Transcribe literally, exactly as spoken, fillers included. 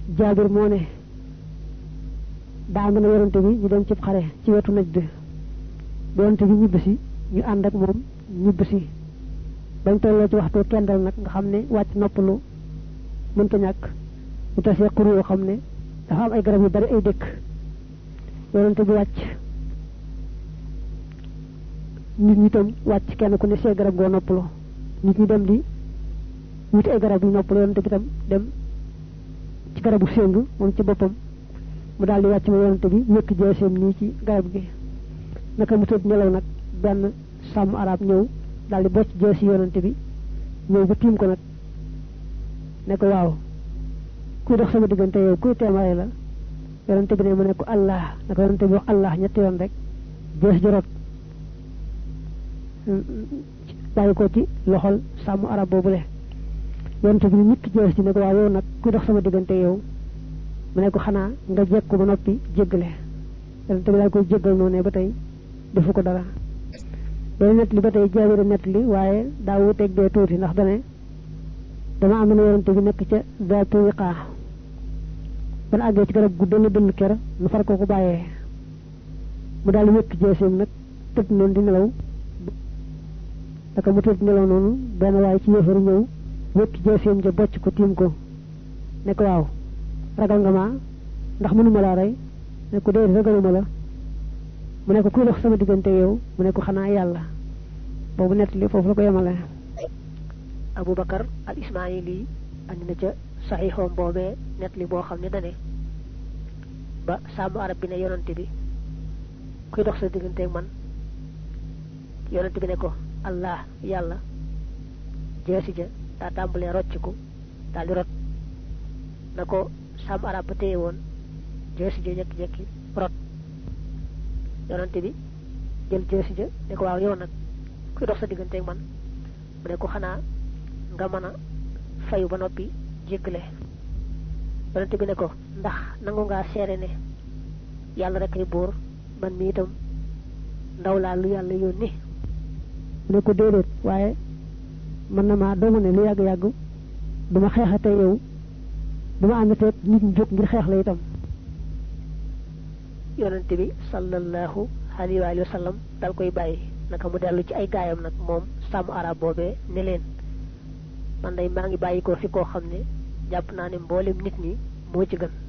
Jaabir moo ne daa am na yonante bi ñu dem ci xare ci wetu Najd yonante bi ñibbisi ñu ànd ak moom ñibbisi bañ tolloo ci waxtu kendal nag nga xam ne wàcc noppalu mënta ñàkk ñu tasee xur yoo xam ne dafa am ay garab yu bari ay dëkk yonante bi wàcc nit ñi tam wàcc kenn ku ne see garab goo noppalu nit ñi dem di wuti ay garab yu noppalu yonante bi tam dem ci garabu séng moom ci boppam mu daal di wàcc ma yonante bi wékk jeeseem nii ci garab gi naka mu tëdd nelaw nag benn sàmm arab ñëw daal di bocc jeesi yonante bi ñëw ba tiim ko nag ne ko waaw kuy dox sama diggante yow kuy teemaay la yonante bi ne mu ne ko allah naka yonante bi wax allah ñetti yoon rek jees jorot bàyyi ko ci loxol sàmm arab boobule yonante bi ñikk jees ji ne ko waaw yow nag kuy dox sama diggante yow mu ne ko xanaa nga jekku ba noppi jéggale yonante bi daal koy jéggal noonu ba tey defu ko dara benn net li ba tey Jaabir net li waaye daa wuteeg bee tuuti ndax dane dama am na yonante bi nekk ca zaatu wiqaa ban àggee ci garab gu dënn dënn ker nu far ko ko bàyyee mu daal wékk jeeseem nag tëdd noonu di nelaw naka mu tëdd nelaw noonu benn waaye ci yéefar ñëw wékk jeeseem ja bocc ko tiim ko ne ko waaw ragal nga ma ndax mënuma laa rey ne ko déedéet ragaluma la mu ne ko kuy dox sama diggante yow mu ne ko xanaa yàlla boobu nett li foofu la ko yemale Abu Bakar al Ismaayili andi na ca saxiixoom boobee nett li boo xam ne dane ba sàmm arab bi ne yonante bi kuy dox sa diggante ak man yonante bi ne ko allah yàlla jeesi ja daa tàmbalee rocciku daal di rot na ko sàmm arab ba téye woon jeesi ja jekki-jekki rot yonante bi jël jeesi ja ne ko waaw yow nag kuy dox sa diggante ak man mu ne ko xanaa nga mën a fayu ba noppi jéggale yonante bi ne ko ndax nangu ngaa seere ne yàlla rek ay buur man mi itam ndaw laa lu yàlla yónni mu ne ko déedéet waaye mën na maa doomu ne lu yàgg-yàgg duma xeexate yow duma àndateeg nit ñi jóg ngir xeex la itam yonante bi sallallahu alayhi wa sallam dal koy bàyyi naka mu dellu ci ay gaayam nag moom sàmm arab boobee ne leen man day maa ngi bàyyi ko fi koo xam ne jàpp naa ne mboolem nit ñi moo ci gën